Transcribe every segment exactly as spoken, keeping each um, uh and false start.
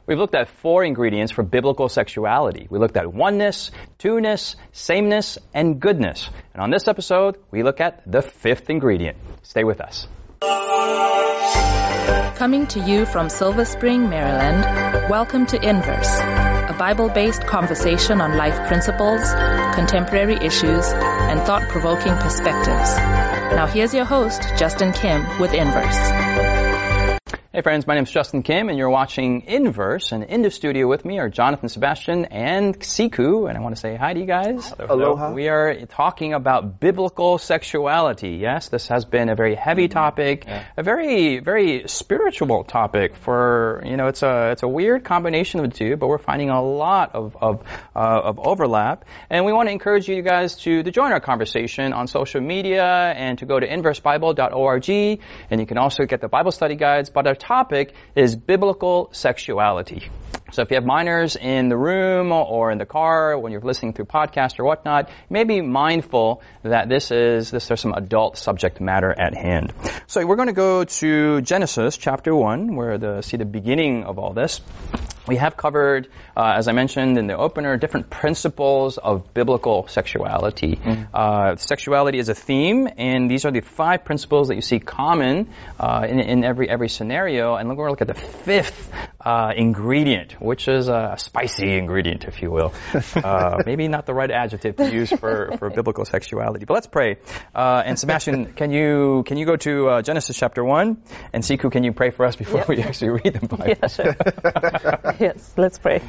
We've looked at four ingredients for biblical sexuality. We looked at oneness, two-ness, sameness, and goodness. And on this episode, we look at the fifth ingredient. Stay with us. Coming to you from Silver Spring, Maryland, welcome to Inverse, a Bible-based conversation on life principles, contemporary issues, and thought-provoking perspectives. Now here's your host, Justin Kim, with Inverse. Hey friends, my name is Justin Kim, and you're watching Inverse. And in the studio with me are Jonathan Sebastian and Siku, and I want to say hi to you guys. Aloha. We are talking about biblical sexuality. Yes, this has been a very heavy topic, yeah. a very, very spiritual topic. For you know, it's a it's a weird combination of the two, but we're finding a lot of of uh, of overlap, and we want to encourage you guys to to join our conversation on social media and to go to inverse bible dot org, and you can also get the Bible study guides. But our topic is biblical sexuality. So if you have minors in the room or in the car when you're listening through podcast or whatnot, you may be mindful that this is this there's some adult subject matter at hand. So we're going to go to Genesis chapter one, where the see the beginning of all this. We have covered, uh, as I mentioned in the opener, different principles of biblical sexuality. Mm-hmm. Uh, sexuality is a theme, and these are the five principles that you see common uh, in, in every every scenario. And we're going to look at the fifth uh, ingredient, which is a spicy ingredient, if you will. Uh, maybe not the right adjective to use for, for biblical sexuality. But let's pray. Uh, and Sebastian, can you can you go to uh, Genesis chapter one? And Siku, can you pray for us before yep. we actually read the Bible? Yeah, sure. Yes, let's pray.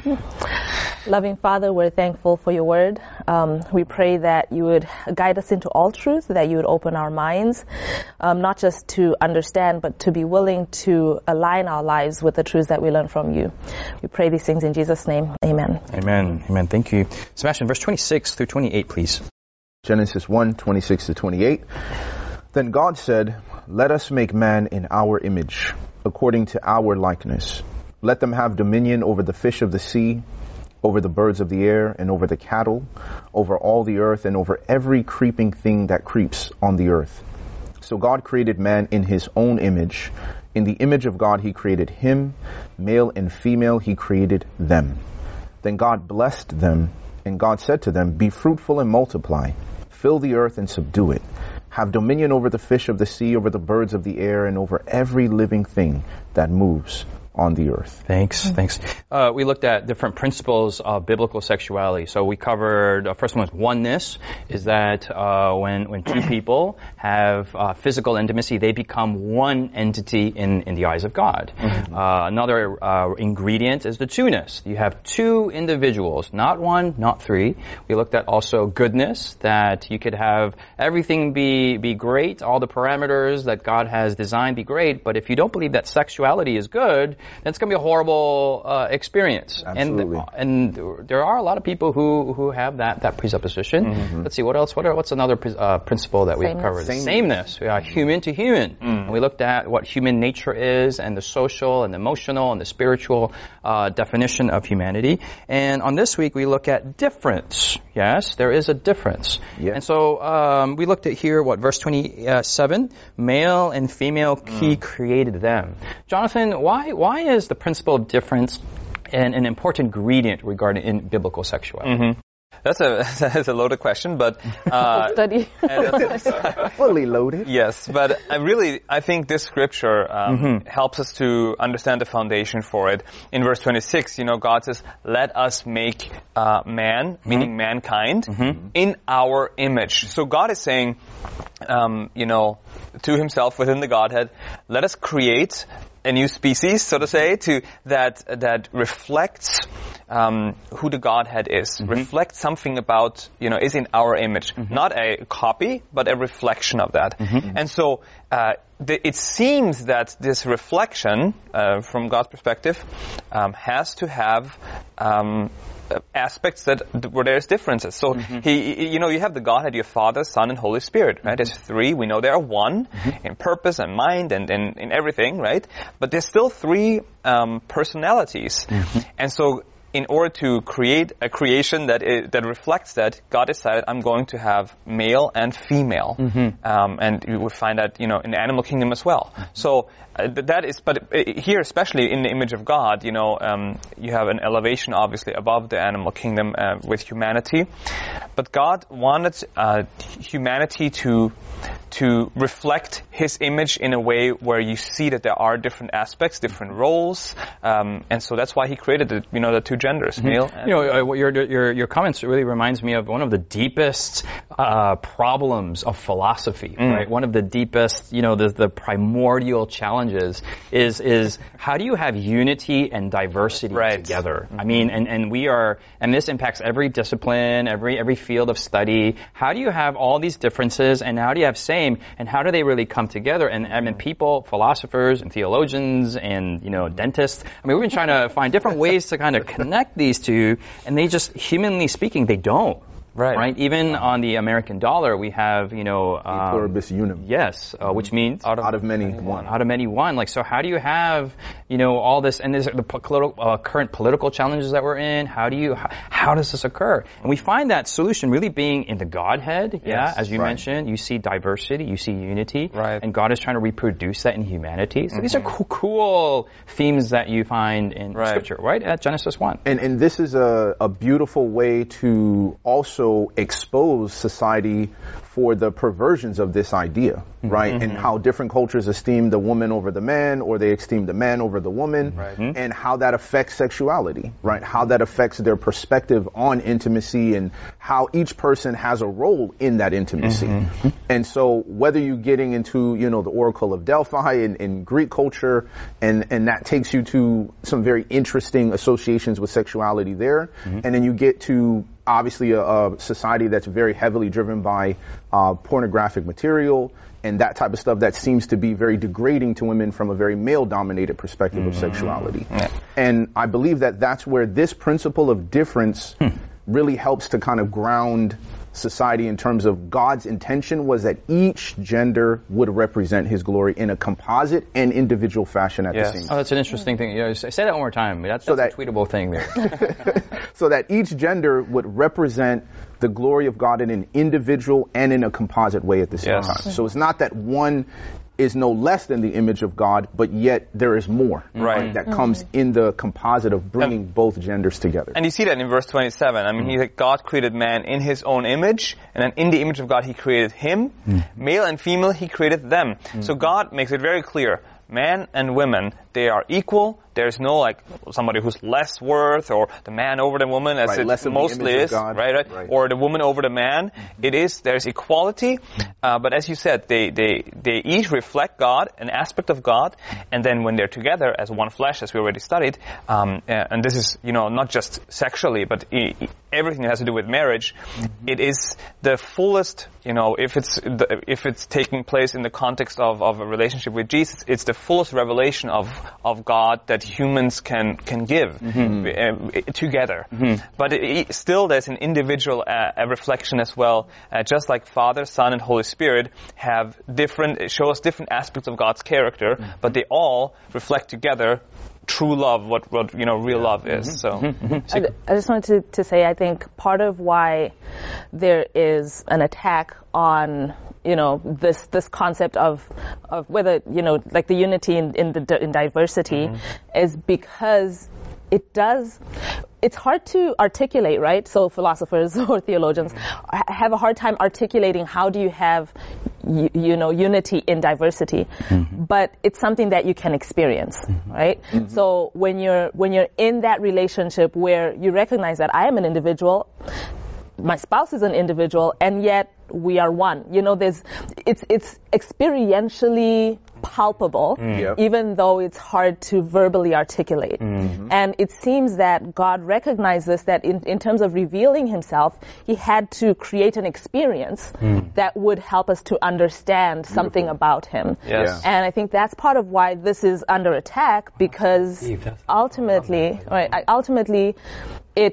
Loving Father, we're thankful for your word. Um, we pray that you would guide us into all truth, that you would open our minds, um, not just to understand, but to be willing to align our lives with the truths that we learn from you. We pray these things in Jesus' name. Amen. Amen. Amen. Thank you. Sebastian, verse twenty-six through twenty-eight, please. Genesis one, twenty-six to twenty-eight. Then God said, "Let us make man in our image, according to our likeness. Let them have dominion over the fish of the sea, over the birds of the air, and over the cattle, over all the earth, and over every creeping thing that creeps on the earth." So God created man in his own image. In the image of God he created him, male and female he created them. Then God blessed them, and God said to them, "Be fruitful and multiply, fill the earth and subdue it. Have dominion over the fish of the sea, over the birds of the air, and over every living thing that moves on the earth." Thanks, mm-hmm. thanks. Uh, we looked at different principles of biblical sexuality. So we covered, uh, first one was oneness, is that uh, when when two people have uh, physical intimacy, they become one entity in, in the eyes of God. Mm-hmm. Uh, another uh, ingredient is the two-ness. You have two individuals, not one, not three. We looked at also goodness, that you could have everything be, be great, all the parameters that God has designed be great, but if you don't believe that sexuality is good, then it's going to be a horrible uh, experience. Absolutely. And and there are a lot of people who, who have that, that presupposition. Mm-hmm. Let's see, what else? What are, what's another uh, principle that we've covered? Sameness. Sameness. We are human to human. Mm. And we looked at what human nature is, and the social and the emotional and the spiritual uh, definition of humanity. And on this week, we look at difference. Yes, there is a difference. Yeah. And so um, we looked at here, what, verse twenty-seven, male and female, he mm. created them. Jonathan, why why Why is the principle of difference an, an important ingredient regarding in biblical sexuality? Mm-hmm. That's a that's a loaded question, but uh, study fully loaded. Yes, but I really I think this scripture um, mm-hmm. helps us to understand the foundation for it. In verse twenty-six, you know, God says, "Let us make uh, man," mm-hmm. meaning mankind, mm-hmm. in our image. So God is saying, um, you know, to Himself within the Godhead, let us create a new species, so to say, to that that reflects um, who the Godhead is, mm-hmm. reflects something about, you know, is in our image, mm-hmm. not a copy, but a reflection of that. Mm-hmm. And so uh, the, it seems that this reflection, uh, from God's perspective, um, has to have um, aspects that where there's differences. So mm-hmm. he, you know, you have the Godhead, your Father, Son, and Holy Spirit, right? Mm-hmm. There's three. We know they are one mm-hmm. in purpose and mind and in everything, right? But there's still three um, personalities, mm-hmm. and so in order to create a creation that is, that reflects that, God decided, I'm going to have male and female. Mm-hmm. Um, and you would find that, you know, in the animal kingdom as well. So uh, that is, but uh, here, especially in the image of God, you know, um, you have an elevation, obviously, above the animal kingdom uh, with humanity. But God wanted uh, humanity to to reflect His image in a way where you see that there are different aspects, different roles, um, and so that's why He created the, you know, the two genders, mm-hmm. male. And you know, uh, your your your comments really reminds me of one of the deepest uh, problems of philosophy, mm. right? One of the deepest, you know, the the primordial challenges is is how do you have unity and diversity right. together? Mm-hmm. I mean, and and we are, and this impacts every discipline, every every field of study. How do you have all these differences, and how do you have same, and how do they really come together? And I mean, people, philosophers and theologians and, you know, dentists, I mean, we've been trying to find different ways to kind of connect these two, and they just, humanly speaking, they don't. Right. Right. Even on the American dollar, we have, you know, um, pluribus unum. Yes, uh, which means out of, out of many one. Out of many one. Like, so how do you have, you know, all this, and there's the political, uh, current political challenges that we're in. How do you, how, how does this occur? And we find that solution really being in the Godhead. Yeah, yes, as you right. mentioned, you see diversity, you see unity, right. and God is trying to reproduce that in humanity. So mm-hmm. these are cool, cool themes that you find in right. Scripture, right? At Genesis one. And and this is a, a beautiful way to also expose society for the perversions of this idea, right? Mm-hmm. And how different cultures esteem the woman over the man, or they esteem the man over the woman, right. and how that affects sexuality, right? How that affects their perspective on intimacy, and how each person has a role in that intimacy. Mm-hmm. And so whether you're getting into, you know, the Oracle of Delphi in, in Greek culture, and, and that takes you to some very interesting associations with sexuality there, mm-hmm. and then you get to obviously a, a society that's very heavily driven by uh, pornographic material and that type of stuff that seems to be very degrading to women from a very male-dominated perspective mm-hmm. of sexuality. Yeah. And I believe that that's where this principle of difference hmm. really helps to kind of ground society in terms of God's intention was that each gender would represent His glory in a composite and individual fashion at yes. the same Oh, time. that's an interesting thing. You know, say that one more time. That's, so that's that, a tweetable thing there. So that each gender would represent the glory of God in an individual and in a composite way at the same yes. time. So it's not that one is no less than the image of God, but yet there is more right. right, that mm-hmm. comes in the composite of bringing and, both genders together. And you see that in verse twenty-seven. I mean, mm-hmm. he, God created man in His own image, and then in the image of God He created him. Mm-hmm. Male and female He created them. Mm-hmm. So God makes it very clear. Man and women, they are equal. There's no like somebody who's less worth, or the man over the woman, as right, it mostly is, right, right, right? Or the woman over the man. Mm-hmm. It is, there's equality. Uh, but as you said, they, they, they each reflect God, an aspect of God, and then when they're together as one flesh, as we already studied, um, and this is, you know, not just sexually, but e- everything that has to do with marriage, mm-hmm. it is the fullest, you know, if it's, the, if it's taking place in the context of, of a relationship with Jesus, it's the fullest revelation of, of God that humans can can give mm-hmm. uh, together. Mm-hmm. But it, it, still there's an individual uh, a reflection as well, uh, just like Father, Son, and Holy Spirit have different, show us different aspects of God's character, mm-hmm. but they all reflect together true love, what, what you know, real yeah. love is. Mm-hmm. So, mm-hmm. I, I just wanted to, to say, I think part of why there is an attack on, you know, this this concept of of whether, you know, like the unity in in, the, in diversity, mm-hmm. is because it does. It's hard to articulate, right? So philosophers or theologians mm-hmm. have a hard time articulating how do you have, you, you know, unity in diversity. Mm-hmm. But it's something that you can experience, mm-hmm. right? Mm-hmm. So when you're when you're in that relationship where you recognize that I am an individual, my spouse is an individual, and yet we are one. You know, there's it's it's experientially palpable, mm. yep. even though it's hard to verbally articulate. Mm-hmm. And it seems that God recognizes that in, in terms of revealing Himself, He had to create an experience mm. that would help us to understand Beautiful. Something about Him. Yes. And I think that's part of why this is under attack, because ultimately, right, ultimately, it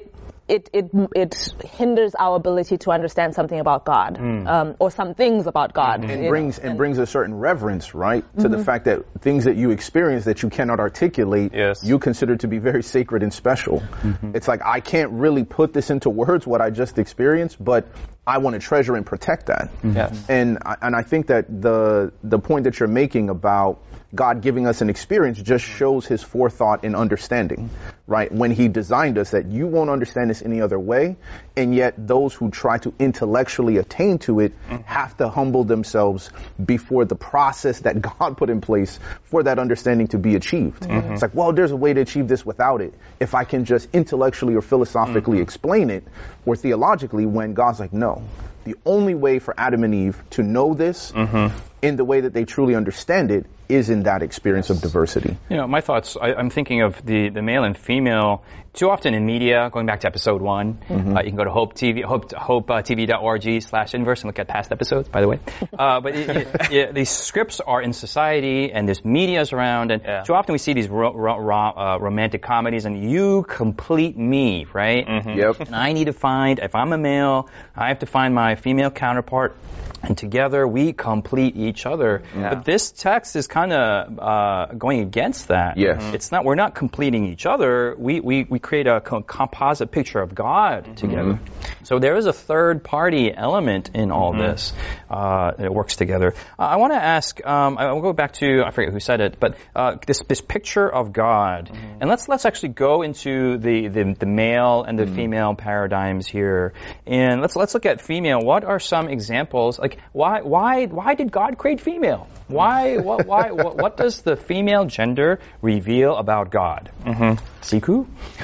it, it, it hinders our ability to understand something about God, mm. um, or some things about God. Mm-hmm. It brings, know, it brings a certain reverence, right, to mm-hmm. the fact that things that you experience that you cannot articulate, yes. you consider to be very sacred and special. Mm-hmm. It's like, I can't really put this into words, what I just experienced, but I want to treasure and protect that. Mm-hmm. Yes. And, and I think that the, the point that you're making about God giving us an experience just shows his forethought and understanding, right? When he designed us, that you won't understand this any other way, and yet those who try to intellectually attain to it mm-hmm. have to humble themselves before the process that God put in place for that understanding to be achieved. Mm-hmm. It's like, well, there's a way to achieve this without it. If I can just intellectually or philosophically mm-hmm. explain it, or theologically, when God's like, no. The only way for Adam and Eve to know this mm-hmm. in the way that they truly understand it is in that experience of diversity. You know, my thoughts, I, I'm thinking of the, the male and female, too often in media, going back to episode one, mm-hmm. uh, you can go to Hope T V, hope, hope uh, T V dot org slash inverse and look at past episodes, by the way. Uh, but it, it, it, these scripts are in society and there's media's around, and yeah. too often we see these ro- ro- ro- uh, romantic comedies and you complete me, right? Mm-hmm. Yep. And I need to find, if I'm a male, I have to find my female counterpart, and together we complete each other. Yeah. But this text is kind of uh, going against that. Yes. Mm-hmm. It's not, we're not completing each other. We, we, we create a co- composite picture of God mm-hmm. together. So there is a third party element in all mm-hmm. this. Uh, it works together. Uh, I want to ask, um, I will go back to, I forget who said it, but uh, this, this picture of God. Mm-hmm. And let's, let's actually go into the, the, the male and the mm-hmm. female paradigms here. And let's, let's look at female. What are some examples? Like, why, why, why did God create female? Why, what, why, what, what does the female gender reveal about God? Mm-hmm. Siku?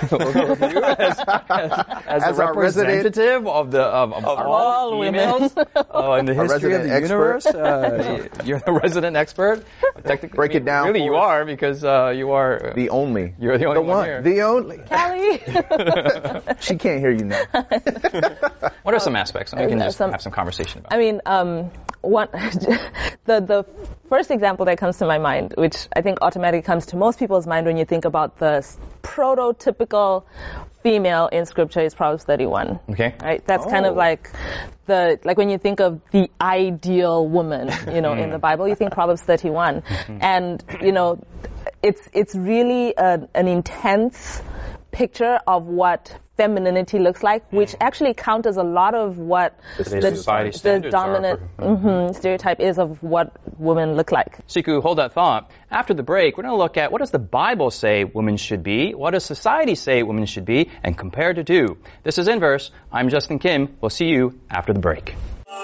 as, as, as, as a representative of the, of, of, of all females uh, in the history of the expert. universe, uh, you're the resident expert. Technically, break it down. Really, you are, because uh, you are the only. You're the only the one, one here. The only. Callie. She can't hear you now. What are some aspects? We can just some, have some conversation about. I mean, um, one, the the first example that comes to my mind, which I think automatically comes to most people's mind when you think about the prototypical female in Scripture, is Proverbs thirty-one. Okay. Right. That's oh. kind of like the like when you think of the ideal woman, you know, in the Bible, you think Proverbs thirty-one, and you know, it's it's really a, an intense picture of what femininity looks like, which actually counters a lot of what the, the, the dominant mm-hmm, stereotype is of what women look like. Siku, hold that thought. After the break, we're going to look at what does the Bible say women should be, what does society say women should be, and compare the two. This is Inverse. I'm Justin Kim. We'll see you after the break.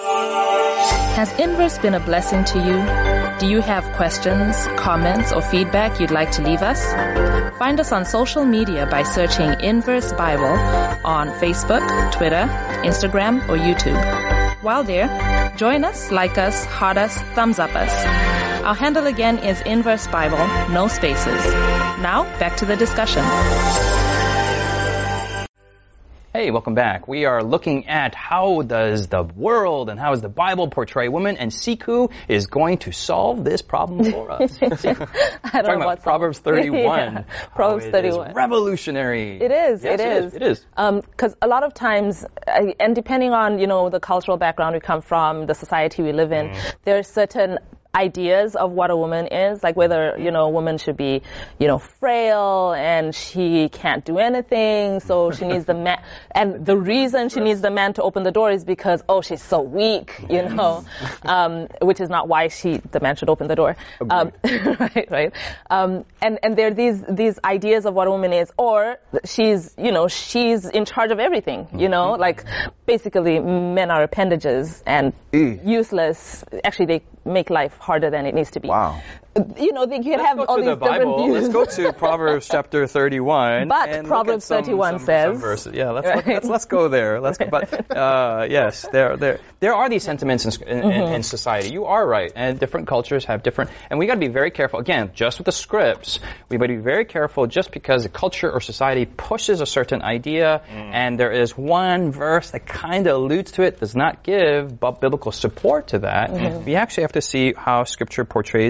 Has Inverse been a blessing to you? Do you have questions, comments, or feedback you'd like to leave us? Find us on social media by searching Inverse Bible on Facebook, Twitter, Instagram, or YouTube. While there, join us, like us, heart us, thumbs up us. Our handle again is Inverse Bible, no spaces. Now, back to the discussion. Hey, welcome back. We are looking at how does the world and how does the Bible portray women, and Siku is going to solve this problem for us. I don't talking know about Proverbs thirty-one. Yeah. Proverbs oh, thirty-one. Is revolutionary. It is. Yes, it, it is. is. It is. Because um, a lot of times, uh, and depending on you know the cultural background we come from, the society we live in, mm. there are certain ideas of what a woman is, like whether, you know, a woman should be, you know, frail and she can't do anything, so she needs the man, and the reason she needs the man to open the door is because, oh, she's so weak, you know, um, which is not why she, the man should open the door. Um, right, right. Um, and, and there are these, these ideas of what a woman is, or she's, you know, she's in charge of everything, you know, like basically men are appendages and useless. Actually, they make life harder than it needs to be. Wow. You know, you can Let's have go all to these the Bible. different views. Let's go to Proverbs chapter thirty-one. But and Proverbs some, thirty-one some, says, some verses. Yeah, let's, right. let's let's go there. Let's go. But uh, yes, there there there are these sentiments in, in, mm-hmm. in society. You are right, and different cultures have different. And we got to be very careful. Again, just with the scripts, we got to be very careful. Just because the culture or society pushes a certain idea, mm. and there is one verse that kind of alludes to it, does not give biblical support to that. Mm-hmm. We actually have to see how Scripture portrays the the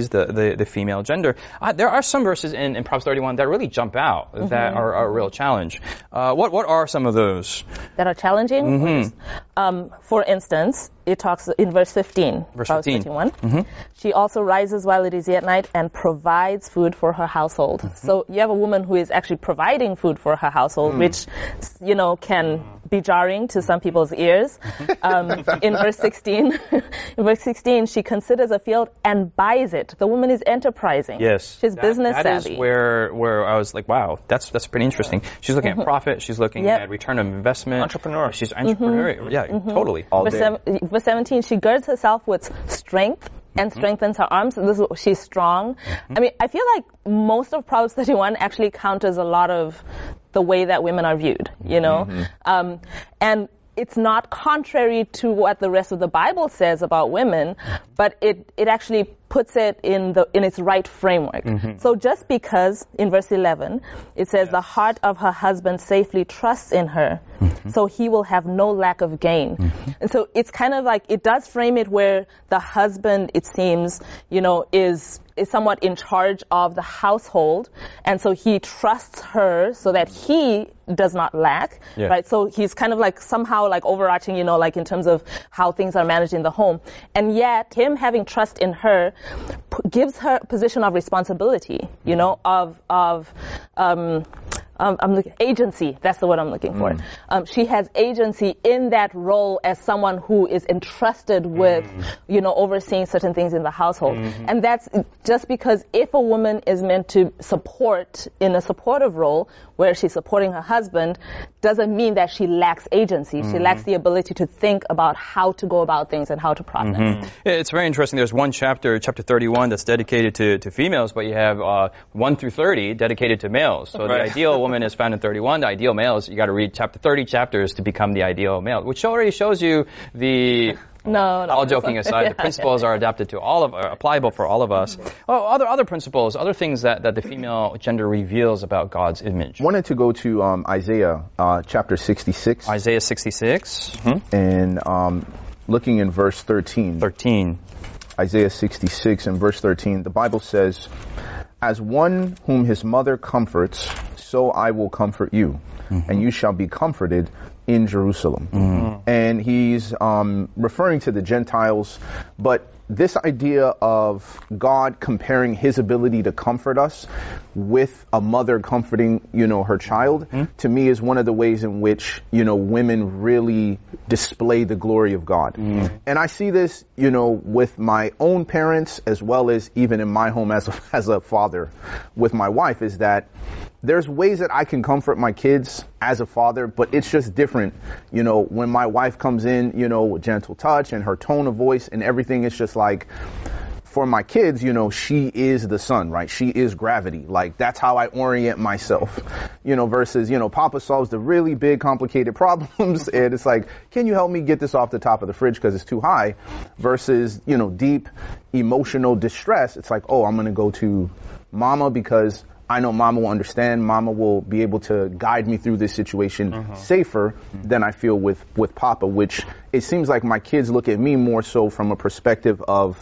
the, the female gender. Uh, there are some verses in, in Proverbs thirty-one that really jump out mm-hmm. that are, are a real challenge. Uh, what what are some of those? That are challenging? Mm-hmm. Um, for instance, it talks in verse fifteen, verse Proverbs fifteen. thirty-one. Mm-hmm. She also rises while it is yet night and provides food for her household. Mm-hmm. So you have a woman who is actually providing food for her household, mm. which, you know, can be jarring to some people's ears. Um, in verse sixteen, in verse sixteen, she considers a field and buys it. The woman is enterprising. Yes, she's that, business that savvy. That is where where I was like, wow, that's that's pretty interesting. She's looking mm-hmm. at profit. She's looking yep. at return of investment. Entrepreneur. She's entrepreneurial. Mm-hmm. Yeah, mm-hmm. totally. All verse, day. seven, verse seventeen, she girds herself with strength and strengthens her arms. This is, she's strong. Mm-hmm. I mean, I feel like most of Proverbs thirty-one actually counters a lot of the way that women are viewed, you know? Mm-hmm. Um, and it's not contrary to what the rest of the Bible says about women, but it, it actually puts it in the in its right framework. Mm-hmm. So just because in verse eleven it says yes. the heart of her husband safely trusts in her, mm-hmm. so he will have no lack of gain. Mm-hmm. And so it's kind of like it does frame it where the husband, it seems, you know, is is somewhat in charge of the household, and so he trusts her so that he does not lack, yeah. right? So he's kind of like somehow like overarching, you know, like in terms of how things are managed in the home. And yet him having trust in her p- gives her a position of responsibility, you know, of, of, um, Um, I'm looking, agency, that's the word I'm looking for. Mm. Um, she has agency in that role as someone who is entrusted with, mm. you know, overseeing certain things in the household. Mm-hmm. And that's just because if a woman is meant to support in a supportive role, where she's supporting her husband, doesn't mean that she lacks agency. Mm-hmm. She lacks the ability to think about how to go about things and how to process. Mm-hmm. It's very interesting. There's one chapter, chapter thirty-one, that's dedicated to, to females, but you have uh, one through thirty dedicated to males. So right. the ideal woman is found in thirty-one. The ideal male is you got to read chapter thirty chapters to become the ideal male, which already shows you the. No, no. All joking aside, yeah, the principles yeah. are adapted to all of, are applicable for all of us. Oh, other other principles, other things that, that the female gender reveals about God's image. I wanted to go to um, Isaiah uh, chapter sixty-six. Isaiah sixty-six. Mm-hmm. And um, looking in verse thirteen. thirteen. Isaiah sixty-six and verse thirteen, the Bible says, "As one whom his mother comforts, so I will comfort you, mm-hmm. and you shall be comforted in Jerusalem." Mm-hmm. And he's um, referring to the Gentiles, but this idea of God comparing his ability to comfort us with a mother comforting, you know, her child, mm-hmm. to me is one of the ways in which, you know, women really display the glory of God. Mm-hmm. And I see this, you know, with my own parents as well as even in my home as a, as a father with my wife, is that there's ways that I can comfort my kids as a father, but it's just different. You know, when my wife comes in, you know, with gentle touch and her tone of voice and everything, it's just like, for my kids, you know, she is the sun, right? She is gravity. Like, that's how I orient myself, you know, versus, you know, Papa solves the really big, complicated problems. And it's like, can you help me get this off the top of the fridge because it's too high? Versus, you know, deep emotional distress. It's like, oh, I'm going to go to Mama because I know Mama will understand. Mama will be able to guide me through this situation uh-huh. safer than I feel with, with Papa, which it seems like my kids look at me more so from a perspective of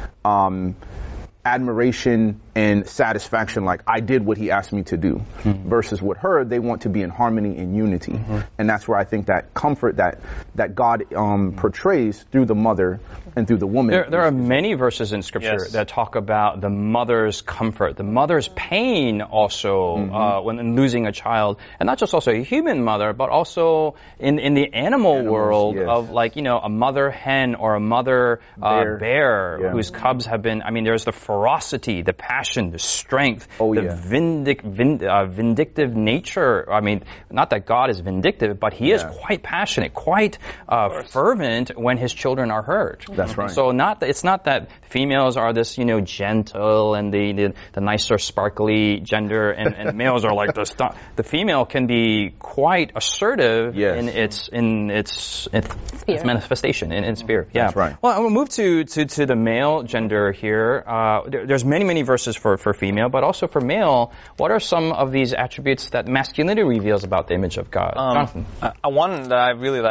um, admiration and satisfaction, like I did what he asked me to do, mm-hmm. versus with her, they want to be in harmony and unity. Mm-hmm. And that's where I think that comfort that that God um, portrays through the mother and through the woman. There, there are many verses in Scripture yes. that talk about the mother's comfort, the mother's pain also mm-hmm. uh, when losing a child, and not just also a human mother, but also in in the animal Animals, world yes. of like, you know, a mother hen or a mother uh, bear, bear yeah. whose cubs have been, I mean, there's the ferocity, the passion, the strength, oh, the yeah. vindic, vind, uh, vindictive nature. I mean, not that God is vindictive, but he yeah. is quite passionate, quite uh, fervent when his children are hurt. That's right. So not that, it's not that females are this, you know, gentle and the the, the nicer, sparkly gender, and, and males are like the st- the female can be quite assertive yes. in its in its its, its manifestation in its spirit. Yeah. That's right. Well, I'm gonna move to to to the male gender here. Uh, there, there's many many verses for for female, but also for male. What are some of these attributes that masculinity reveals about the image of God? Um, Jonathan. Uh, one that I really like is in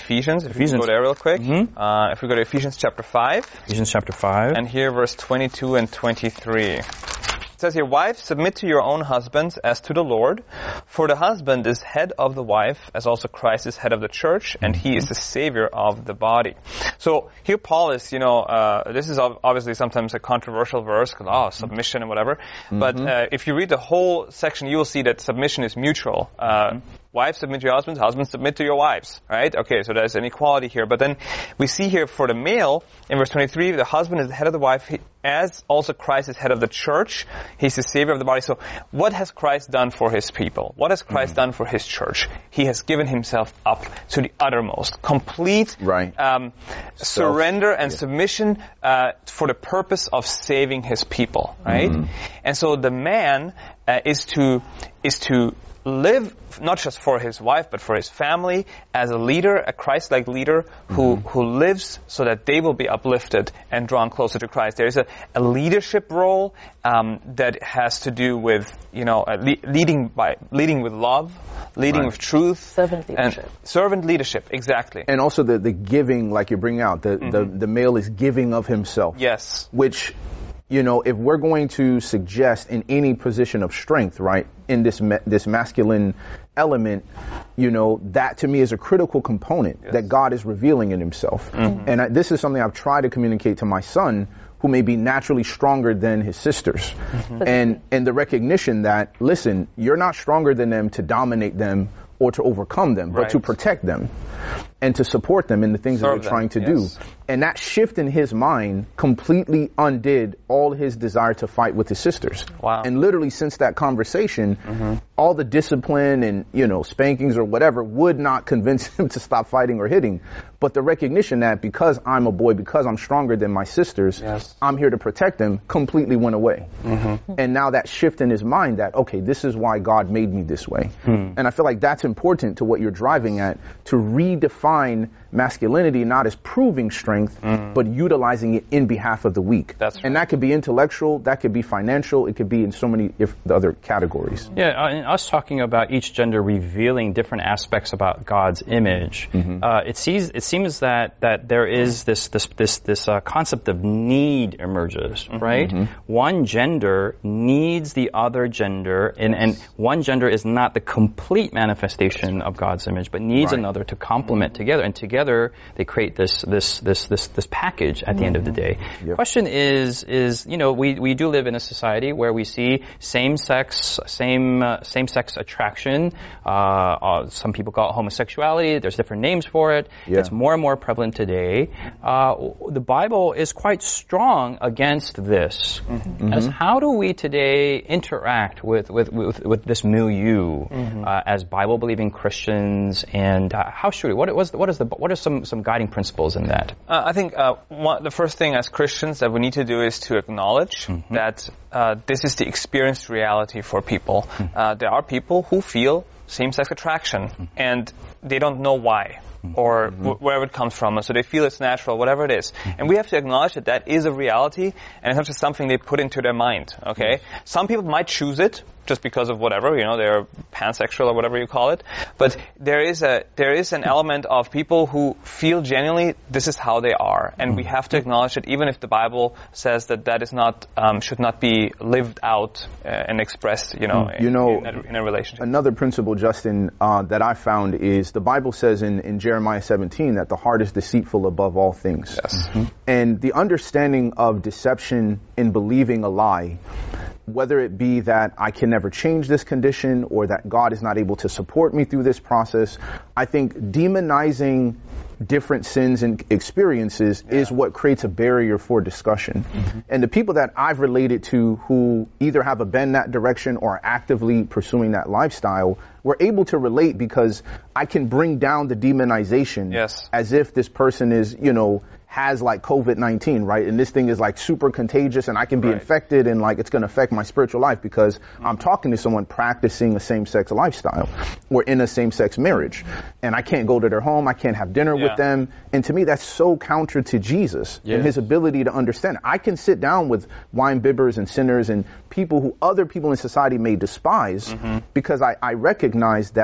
Ephesians. If Ephesians. we go there real quick. Mm-hmm. Uh, if we go to Ephesians chapter five. Ephesians chapter five. And here verse twenty-two and twenty-three. It says here, wives, submit to your own husbands as to the Lord, for the husband is head of the wife, as also Christ is head of the church, and he is the savior of the body. So here Paul is, you know, uh, this is obviously sometimes a controversial verse, because, oh, submission and whatever. Mm-hmm. But uh, if you read the whole section, you will see that submission is mutual. Uh, mm-hmm. Wives, submit to your husbands. Husbands, submit to your wives. Right? Okay, so there's an equality here. But then we see here for the male, in verse twenty-three, the husband is the head of the wife, as also Christ is head of the church. He's the savior of the body. So what has Christ done for his people? What has Christ mm-hmm. done for his church? He has given himself up to the uttermost. Complete right. um, surrender and yeah. submission uh, for the purpose of saving his people. Right? Mm-hmm. And so the man uh, is to is to live not just for his wife, but for his family as a leader, a Christ-like leader who, mm-hmm. who lives so that they will be uplifted and drawn closer to Christ. There is a, a leadership role um, that has to do with, you know, uh, le- leading by leading with love, leading right. with truth, servant leadership. And servant leadership, exactly. And also the the giving, like you bring out, the mm-hmm. the, the male is giving of himself. Yes, which. You know, if we're going to suggest in any position of strength, right, in this ma- this masculine element, you know, that to me is a critical component yes. that God is revealing in himself. Mm-hmm. And I, this is something I've tried to communicate to my son, who may be naturally stronger than his sisters. Mm-hmm. And and the recognition that, listen, you're not stronger than them to dominate them or to overcome them, right. but to protect them and to support them in the things Serve that they're trying to them. Yes. do. And that shift in his mind completely undid all his desire to fight with his sisters. Wow. And literally since that conversation, mm-hmm. all the discipline and, you know, spankings or whatever would not convince him to stop fighting or hitting. But the recognition that because I'm a boy, because I'm stronger than my sisters, yes. I'm here to protect them, completely went away. Mm-hmm. And now that shift in his mind that, okay, this is why God made me this way. Hmm. And I feel like that's important to what you're driving at, to redefine masculinity not as proving strength, mm. but utilizing it in behalf of the weak. That's right. And that could be intellectual, that could be financial, it could be in so many if the other categories. Yeah, uh, and us talking about each gender revealing different aspects about God's image, mm-hmm. uh, it sees it seems that that there is this this this this uh, concept of need emerges, mm-hmm. right? Mm-hmm. One gender needs the other gender, and and one gender is not the complete manifestation of God's image, but needs right. another to complement mm-hmm. together, and together they create this this this this this package at the mm-hmm. end of the day. Yep. Question is is you know we we do live in a society where we see same sex same uh, same sex attraction. Uh, uh, some people call it homosexuality. There's different names for it. Yeah. It's more and more prevalent today. Uh, the Bible is quite strong against this. Mm-hmm. As how do we today interact with with with, with this milieu mm-hmm. uh, as Bible believing Christians, and uh, how should we? What was what is the what are some some guiding principles in that? Uh, I think uh, one, the first thing as Christians that we need to do is to acknowledge mm-hmm. that uh, this is the experienced reality for people. Mm-hmm. Uh, there are people who feel same-sex attraction mm-hmm. and they don't know why. Or mm-hmm. w- wherever it comes from, so they feel it's natural, whatever it is. Mm-hmm. And we have to acknowledge that that is a reality, and it's not just something they put into their mind, okay? Mm-hmm. Some people might choose it just because of whatever, you know, they're pansexual or whatever you call it. But there is a there is an element of people who feel genuinely this is how they are, and mm-hmm. we have to acknowledge it, even if the Bible says that that is not um, should not be lived out uh, and expressed, you know, you in, know, in, a, in a relationship. Another principle, Justin, uh, that I found is the Bible says in, in Jeremiah seventeen that the heart is deceitful above all things. Yes. Mm-hmm. And the understanding of deception in believing a lie, whether it be that I can never change this condition or that God is not able to support me through this process, I think demonizing different sins and experiences yeah. is what creates a barrier for discussion. Mm-hmm. And the people that I've related to who either have a bend that direction or are actively pursuing that lifestyle were able to relate because I can bring down the demonization yes. as if this person is, you know, has like covid nineteen, right? And this thing is like super contagious and I can be right. infected and like it's going to affect my spiritual life because mm-hmm. I'm talking to someone practicing a same-sex lifestyle or in a same-sex marriage. And I can't go to their home. I can't have dinner yeah. with them. And to me, that's so counter to Jesus yes. and his ability to understand. I can sit down with wine bibbers and sinners and people who other people in society may despise mm-hmm. because I, I recognize that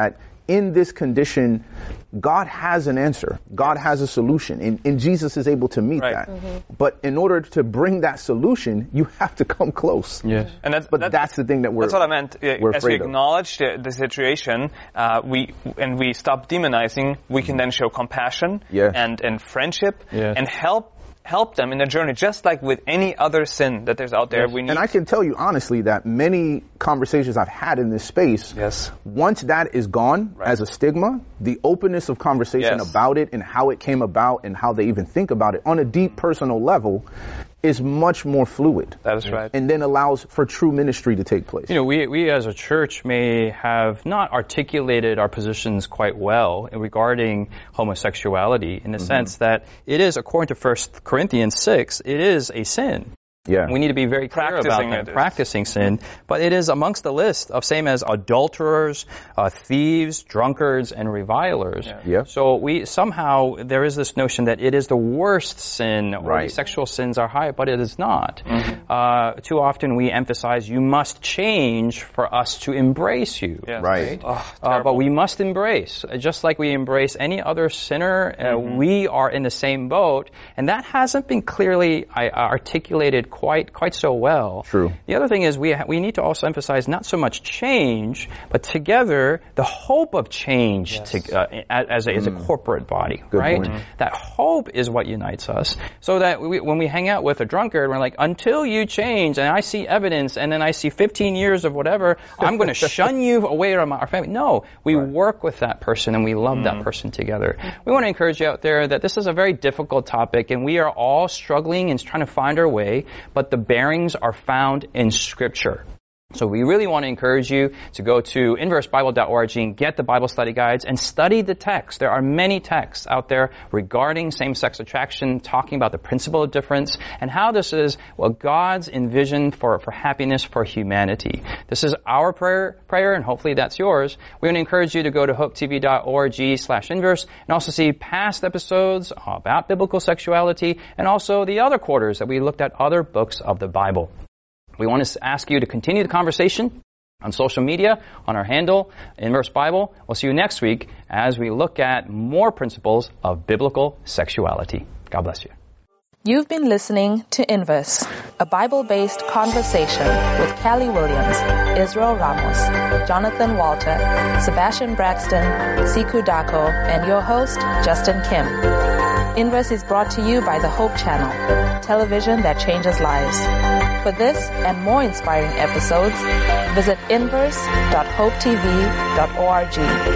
in this condition, God has an answer. God has a solution. And, and Jesus is able to meet Right. that. Mm-hmm. But in order to bring that solution, you have to come close. Yes. And that's, But that's, that's the thing that we're That's what I meant. Uh, we're As we afraid of. acknowledge the, the situation, uh, we and we stop demonizing, we can then show compassion Yeah. and, and friendship Yes. and help help them in their journey, just like with any other sin that there's out there. Yes. We need And I can tell you honestly that many conversations I've had in this space, Yes. once that is gone Right. as a stigma, the openness of conversation Yes. about it and how it came about and how they even think about it on a deep personal level is much more fluid. That is right. And then allows for true ministry to take place. You know, we, we as a church may have not articulated our positions quite well regarding homosexuality in the sense that it is, according to First Corinthians six, it is a sin. Yeah. We need to be very clear about Practicing that, it is. practicing sin. But it is amongst the list of same as adulterers, uh, thieves, drunkards, and revilers. Yeah. Yeah. So we somehow, there is this notion that it is the worst sin, or Right. the sexual sins are high, but it is not. Uh, too often we emphasize you must change for us to embrace you. Yes. Right. Oh, Uh, but terrible. we must embrace, uh, just like we embrace any other sinner, uh, we are in the same boat, and that hasn't been clearly I, articulated quite quite so well. True. The other thing is we ha- we need to also emphasize not so much change, but together the hope of change Yes. to, uh, a- as, a, as a corporate body, Good right? point. That hope is what unites us, so that we, when we hang out with a drunkard, we're like, until you change, and I see evidence, and then I see fifteen years of whatever, I'm going to shun you away from our family. No, we work with that person and we love that person together. We want to encourage you out there that this is a very difficult topic, and we are all struggling and trying to find our way, but the bearings are found in Scripture. So we really want to encourage you to go to inverse bible dot org and get the Bible study guides and study the text. There are many texts out there regarding same-sex attraction, talking about the principle of difference and how this is, well, God's envision for, for happiness for humanity. This is our prayer, prayer, and hopefully that's yours. We want to encourage you to go to hope t v dot org slash inverse and also see past episodes about biblical sexuality and also the other quarters that we looked at other books of the Bible. We want to ask you to continue the conversation on social media, on our handle, Inverse Bible. We'll see you next week as we look at more principles of biblical sexuality. God bless you. You've been listening to Inverse, a Bible-based conversation with Callie Williams, Israel Ramos, Jonathan Walter, Sebastian Braxton, Siku Dako, and your host, Justin Kim. Inverse is brought to you by the Hope Channel, television that changes lives. For this and more inspiring episodes, visit inverse dot hope t v dot org.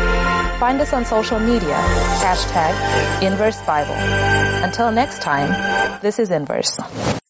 Find us on social media, hashtag Inverse Bible. Until next time, this is Inverse.